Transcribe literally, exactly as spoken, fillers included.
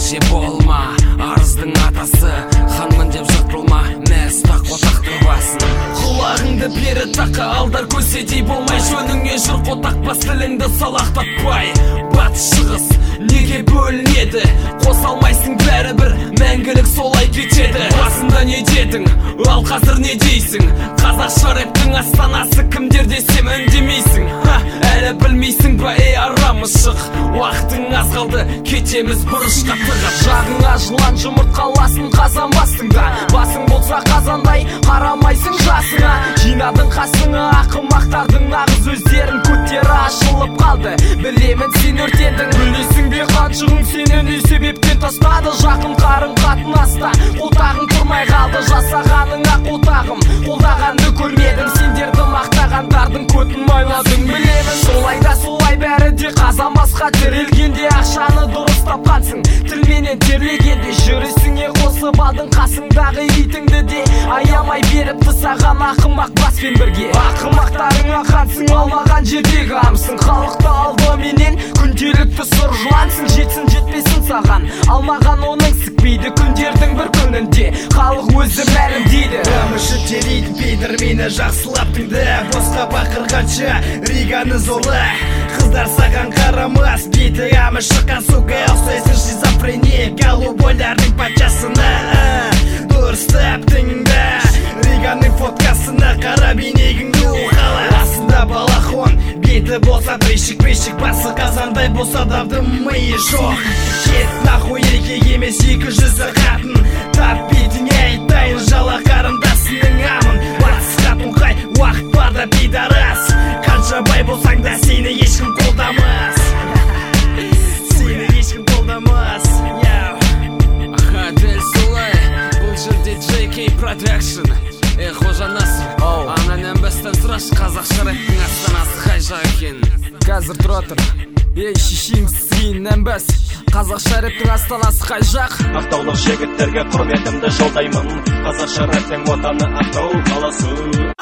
әже болма, арыздың атасы, ханмын деп жыртылма, мәз тақ отақтың басын. Құлағыңды бері тақа, алдар көседей болмай, жөніңе жүр қотақпас, тіліңді салақтатпай. Батыс шығыс неге бөлінеді, қоса алмайсың бәрібір, мәңгілік солай кетеді. Басында не дедің, ал қазір не дейсің? Қазақша рэптің астанасы кімдер десем үндемейсің. Ха, әлі білмейсің ба, ей арамышық, уақытың аз қалды, кетеміз бұрышқа тығып. Жағыңа жылан жұмыртқаласын қазанбастың да, басың болса қазандай қарамайсың жасыңа. Жинадың қасыңа ақымақтардың нағыз өздерін, көттері ашылып қалды, білемін сен өртендің. Білесің бе қаншығың сені не себептен тастады, жақын қарың қатынаста қолтағың тұрмай қалды. Жасағаныңа қолтағым, қолдағанды көрмедім, сендерді мақтағандардың көтін майладың. Білемін солай да солай бәрі де қазамасқа, тірелгенде ақшаны дұрыс тапқансың, тілменен терлегенде жүрісіңе қосып алдың қасыңдағы итіңді де аямай беріпті саған ақымақ баспен бірге. Ақымақтарыңа қансың, алмаған жердегі амсың, халықты алдыменен күнделікті сұр жылансың. Жетсін жетпесін саған, алмаған оның сікпейді күндердің бір күнінде, халық өзі мәлім дейді. Өміші терейді бейдір мені жақсылап тыңды, босқа бақырғанша Риганы зорлы, қыздар саған қарамас, бейті әмі шыққан суға ұқсайсың шизофрения голубойлардың патшасына. Дұрыстап тыңда Риганың фоткасына, қара бейнегіңді уқала. Астында балахон, беті болса брешік-брешік, басы қазандай болса давды миы жоқ. Кет нахуй еркек емес екі жүзі қатын, тап бетіңе айтайын жала қарындасының амын. Батыс қатын қай, уақыт барда бидарас, қанша бай болсаң да сені ешкім қолдамас. Сені ешкім қолдамас. Аха, дәл солай, бұл жерде джей кей Production. Эй, қожа Насыр, ананен бәстен сұраш, қазақша рэптің астанасы қай жақ екен? Қазір тұра тұр, ей шешең сүйіннен бәс, қазақша рэптің астанасы қай жақ? Ақтаулық жігіттерге құрметімді жолдаймын, қазақша рэптің отаны Ақтау қаласы.